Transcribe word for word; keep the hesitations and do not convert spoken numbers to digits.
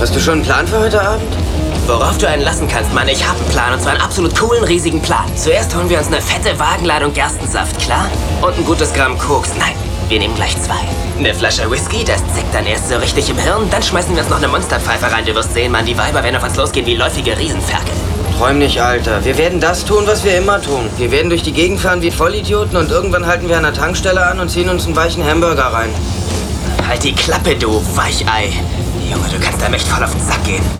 Hast du schon einen Plan für heute Abend? Worauf du einen lassen kannst, Mann. Ich hab einen Plan. Und zwar einen absolut coolen, riesigen Plan. Zuerst holen wir uns eine fette Wagenladung Gerstensaft, klar? Und ein gutes Gramm Koks. Nein, wir nehmen gleich zwei. Eine Flasche Whisky, das zickt dann erst so richtig im Hirn. Dann schmeißen wir uns noch eine Monsterpfeife rein. Du wirst sehen, Mann, die Weiber werden auf uns losgehen wie läufige Riesenferkel. Träum nicht, Alter. Wir werden das tun, was wir immer tun. Wir werden durch die Gegend fahren wie Vollidioten und irgendwann halten wir an der Tankstelle an und ziehen uns einen weichen Hamburger rein. Halt die Klappe, du Weichei. Junge, du kannst da echt voll auf den Sack gehen.